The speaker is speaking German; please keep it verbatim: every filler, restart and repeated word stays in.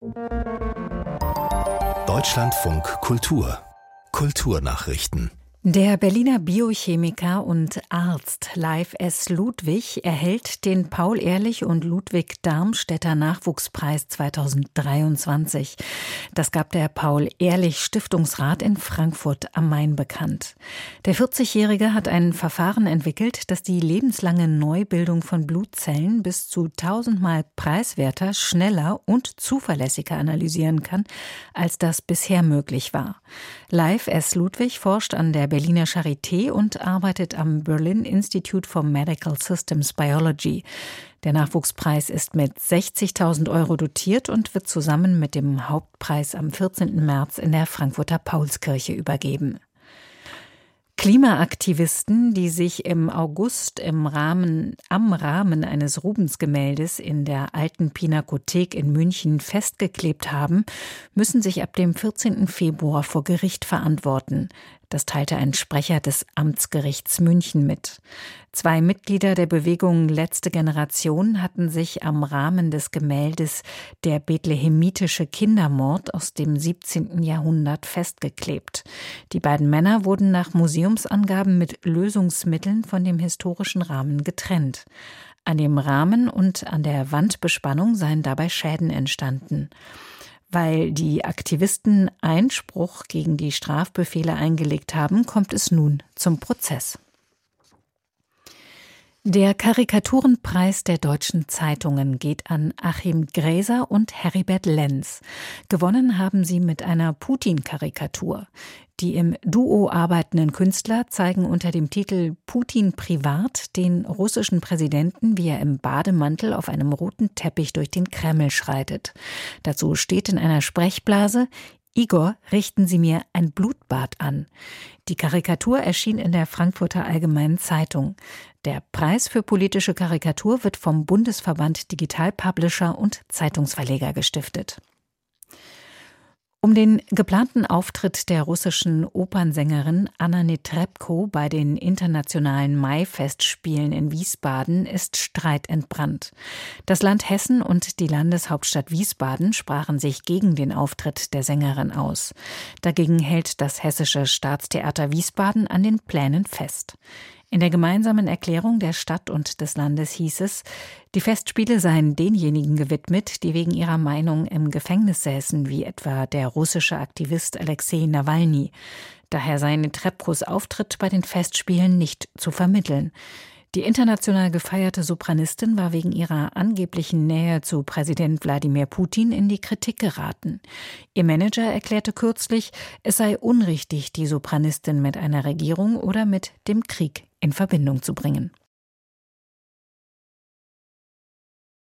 Deutschlandfunk Kultur Kulturnachrichten. Der Berliner Biochemiker und Arzt Leif S. Ludwig erhält den Paul-Ehrlich und Ludwig Darmstädter Nachwuchspreis zweitausenddreiundzwanzig. Das gab der Paul-Ehrlich-Stiftungsrat in Frankfurt am Main bekannt. Der vierzigjährige hat ein Verfahren entwickelt, das die lebenslange Neubildung von Blutzellen bis zu tausendmal preiswerter, schneller und zuverlässiger analysieren kann, als das bisher möglich war. Leif S. Ludwig forscht an der Berliner Charité und arbeitet am Berlin Institute for Medical Systems Biology. Der Nachwuchspreis ist mit sechzigtausend Euro dotiert und wird zusammen mit dem Hauptpreis am vierzehnten März in der Frankfurter Paulskirche übergeben. Klimaaktivisten, die sich im August im Rahmen, am Rahmen eines Rubens-Gemäldes in der Alten Pinakothek in München festgeklebt haben, müssen sich ab dem vierzehnten Februar vor Gericht verantworten. Das teilte ein Sprecher des Amtsgerichts München mit. Zwei Mitglieder der Bewegung Letzte Generation hatten sich am Rahmen des Gemäldes Der bethlehemitische Kindermord aus dem siebzehnten Jahrhundert festgeklebt. Die beiden Männer wurden nach Museumsangaben mit Lösungsmitteln von dem historischen Rahmen getrennt. An dem Rahmen und an der Wandbespannung seien dabei Schäden entstanden. Weil die Aktivisten Einspruch gegen die Strafbefehle eingelegt haben, kommt es nun zum Prozess. Der Karikaturenpreis der deutschen Zeitungen geht an Achim Gräser und Heribert Lenz. Gewonnen haben sie mit einer Putin-Karikatur. Die im Duo arbeitenden Künstler zeigen unter dem Titel Putin privat den russischen Präsidenten, wie er im Bademantel auf einem roten Teppich durch den Kreml schreitet. Dazu steht in einer Sprechblase: Igor, richten Sie mir ein Blutbad an. Die Karikatur erschien in der Frankfurter Allgemeinen Zeitung. Der Preis für politische Karikatur wird vom Bundesverband Digital Publisher und Zeitungsverleger gestiftet. Um den geplanten Auftritt der russischen Opernsängerin Anna Netrebko bei den internationalen Maifestspielen in Wiesbaden ist Streit entbrannt. Das Land Hessen und die Landeshauptstadt Wiesbaden sprachen sich gegen den Auftritt der Sängerin aus. Dagegen hält das Hessische Staatstheater Wiesbaden an den Plänen fest. In der gemeinsamen Erklärung der Stadt und des Landes hieß es, die Festspiele seien denjenigen gewidmet, die wegen ihrer Meinung im Gefängnis säßen, wie etwa der russische Aktivist Alexei Nawalny. Daher sei Netrebkos Auftritt bei den Festspielen nicht zu vermitteln. Die international gefeierte Sopranistin war wegen ihrer angeblichen Nähe zu Präsident Wladimir Putin in die Kritik geraten. Ihr Manager erklärte kürzlich, es sei unrichtig, die Sopranistin mit einer Regierung oder mit dem Krieg in Verbindung zu bringen.